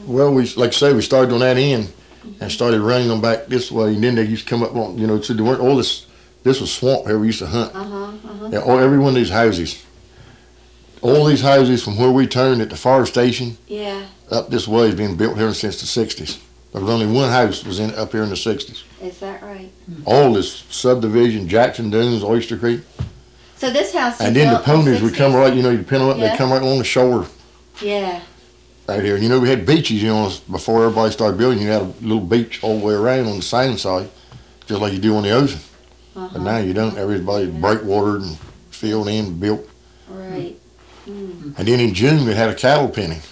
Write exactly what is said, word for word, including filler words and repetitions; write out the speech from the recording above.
Well, we like I say, we started on that end and started running them back this way, and then they used to come up on, you know, so they weren't all this. This was swamp here. We used to hunt. Uh huh. Uh huh. Yeah, all, every one of these houses, all these houses from where we turned at the fire station Yeah. up this way has been built here since the sixties. There was only one house was in up here in the sixties. Is that right? All this subdivision, Jackson Dunes, Oyster Creek, So this house. and you then the built in ponies would come sixties? right. You know, you pin them up, Yeah. they come right along the shore Yeah. right here. You know, we had beaches. You know, before everybody started building, you had a little beach all the way around on the same side, just like you do on the ocean. Uh-huh. But now you don't. Everybody's breakwatered and filled in, built. Right. Mm. And then in June, they had a cattle penny.